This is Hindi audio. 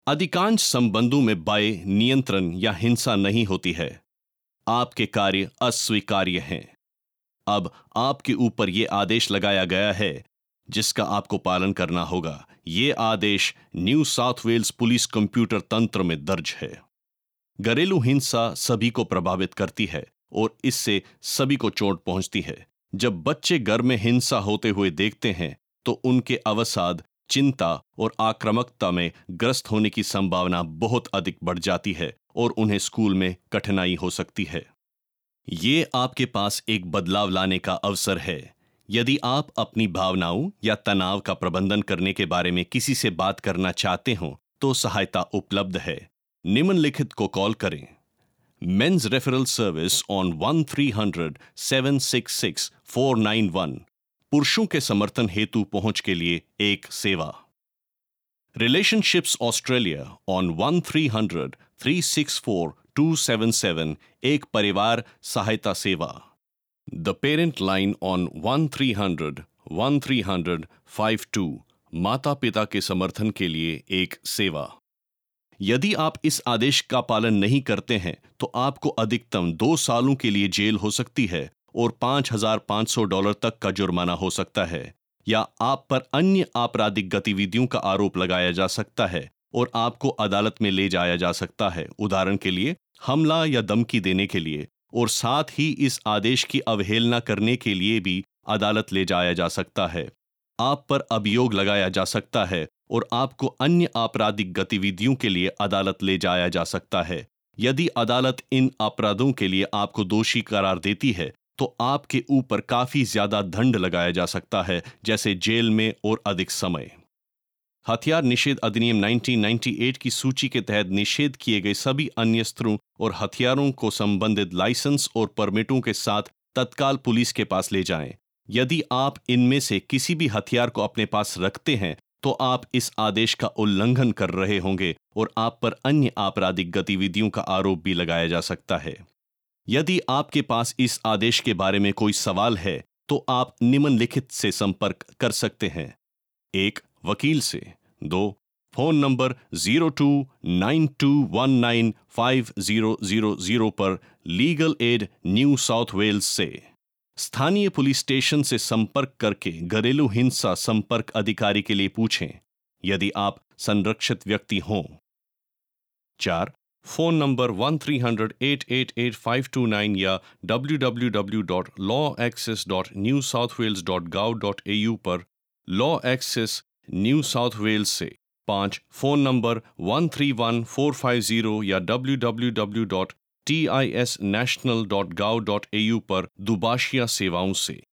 अधिकांश संबंधों में बाह्य नियंत्रण या हिंसा नहीं होती है। आपके कार्य अस्वीकार्य हैं। अब आपके ऊपर ये आदेश लगाया गया है जिसका आपको पालन करना होगा। ये आदेश New South Wales police computer तंत्र में दर्ज है। घरेलू हिंसा सभी को प्रभावित करती है और इससे सभी को चोट पहुंचती है। जब बच्चे घर में हिंसा होते हुए देखते हैं तो उनके अवसाद, चिंता और आक्रामकता में ग्रस्त होने की संभावना बहुत अधिक बढ़ जाती है और उन्हें स्कूल में कठिनाई हो सकती है। ये आपके पास एक बदलाव लाने का अवसर है। यदि आप अपनी भावनाओं या तनाव का प्रबंधन करने के बारे में किसी से बात करना चाहते हो तो सहायता उपलब्ध है। निम्नलिखित को कॉल करें। Men's Referral Service on 1300-766-491। पुरुषों के समर्थन हेतु पहुंच के लिए एक सेवा। Relationships Australia on 1300-364-277। एक परिवार सहायता सेवा। The Parent Line on 1300-1300-52। माता पिता के समर्थन के लिए एक सेवा। यदि आप इस आदेश का पालन नहीं करते हैं तो आपको अधिकतम 2 सालों के लिए जेल हो सकती है और $5,500 तक का जुर्माना हो सकता है, या आप पर अन्य आपराधिक गतिविधियों का आरोप लगाया जा सकता है और आपको अदालत में ले जाया जा सकता है, उदाहरण के लिए हमला या धमकी देने के लिए, और साथ ही इस आदेश की अवहेलना करने के लिए भी अदालत ले जाया जा सकता है। आप पर अभियोग लगाया जा सकता है और आपको अन्य आपराधिक गतिविधियों के लिए अदालत ले जाया जा सकता है। यदि अदालत इन अपराधों के लिए आपको दोषी करार देती है तो आपके ऊपर काफी ज्यादा दंड लगाया जा सकता है, जैसे जेल में और अधिक समय। हथियार निषेध अधिनियम 1998 की सूची के तहत निषेध किए गए सभी अन्य अस्त्रों और हथियारों को संबंधित लाइसेंस और परमिटों के साथ तत्काल पुलिस के पास ले जाएं। यदि आप इनमें से किसी भी हथियार को अपने पास रखते हैं तो आप इस आदेश का उल्लंघन कर रहे होंगे और आप पर अन्य आपराधिक गतिविधियों का आरोप भी लगाया जा सकता है। यदि आपके पास इस आदेश के बारे में कोई सवाल है तो आप निम्नलिखित से संपर्क कर सकते हैं। 1. वकील से। 2. फोन नंबर 0292195000 पर Legal Aid New South Wales से। स्थानीय पुलिस स्टेशन से संपर्क करके घरेलू हिंसा संपर्क अधिकारी के लिए पूछें यदि आप संरक्षित व्यक्ति हों। 4. फोन नंबर 1300-888-529 या www.lawaccess.newsouthwales.gov.au पर Law Access New South Wales से। 5. फोन नंबर 131450 या www.tisnational.gov.au पर दुभाषिया सेवाओं से।